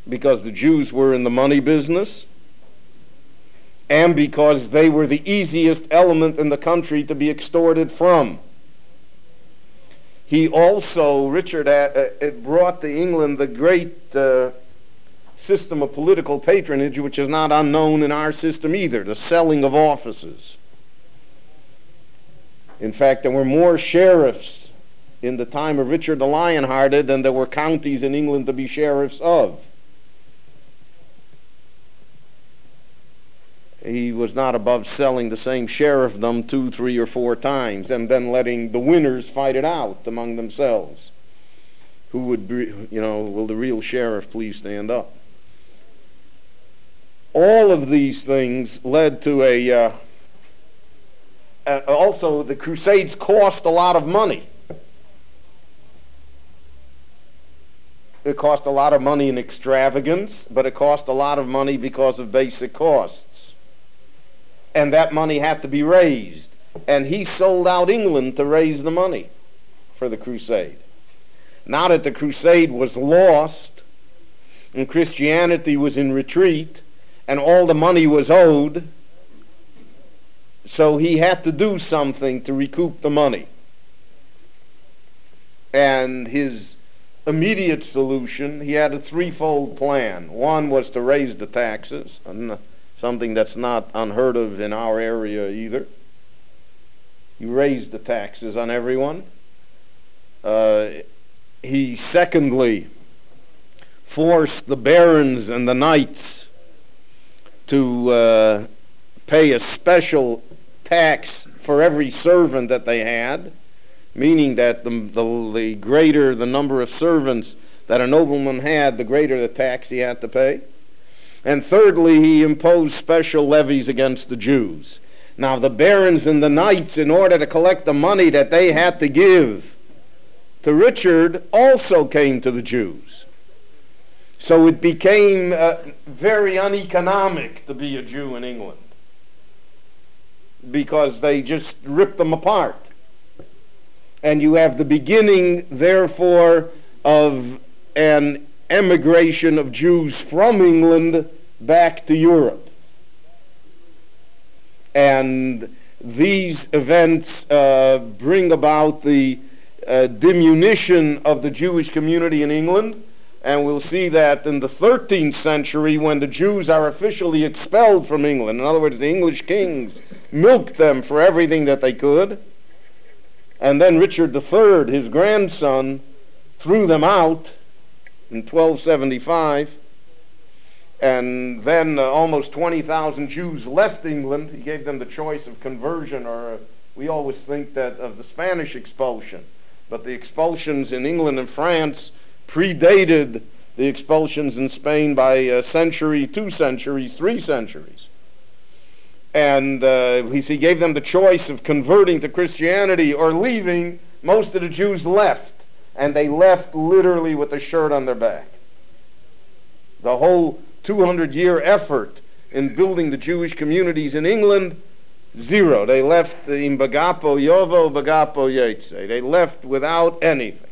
because the Jews were in the money business, and because they were the easiest element in the country to be extorted from. He also, Richard, brought to England the great system of political patronage, which is not unknown in our system either, the selling of offices. In fact, there were more sheriffs in the time of Richard the Lionhearted than there were counties in England to be sheriffs of. He was not above selling the same sheriffdom 2, 3, or 4 times and then letting the winners fight it out among themselves. Who would be, will the real sheriff please stand up? All of these things led to also the Crusades cost a lot of money. It cost a lot of money in extravagance, but it cost a lot of money because of basic costs. And that money had to be raised. And he sold out England to raise the money for the crusade. Now that the crusade was lost and Christianity was in retreat and all the money was owed, so he had to do something to recoup the money. And his immediate solution, he had a threefold plan. One was to raise the taxes, something that's not unheard of in our area either. He raised the taxes on everyone. He secondly forced the barons and the knights to pay a special tax for every servant that they had, meaning that the greater the number of servants that a nobleman had, the greater the tax he had to pay. And thirdly, he imposed special levies against the Jews. Now, the barons and the knights, in order to collect the money that they had to give to Richard, also came to the Jews. So it became very uneconomic to be a Jew in England, because they just ripped them apart. And you have the beginning, therefore, of an emigration of Jews from England back to Europe. And these events bring about the diminution of the Jewish community in England. And we'll see that in the 13th century, when the Jews are officially expelled from England. In other words, the English kings milked them for everything that they could. And then Richard III, his grandson, threw them out in 1275. And then almost 20,000 Jews left England. He gave them the choice of conversion, or we always think that of the Spanish expulsion. But the expulsions in England and France predated the expulsions in Spain by a century, 2 centuries, 3 centuries. And he gave them the choice of converting to Christianity or leaving. Most of the Jews left, and they left literally with a shirt on their back. The whole 200-year effort in building the Jewish communities in England, zero. They left in bagapo yovo, bagapo yetze. They left without anything.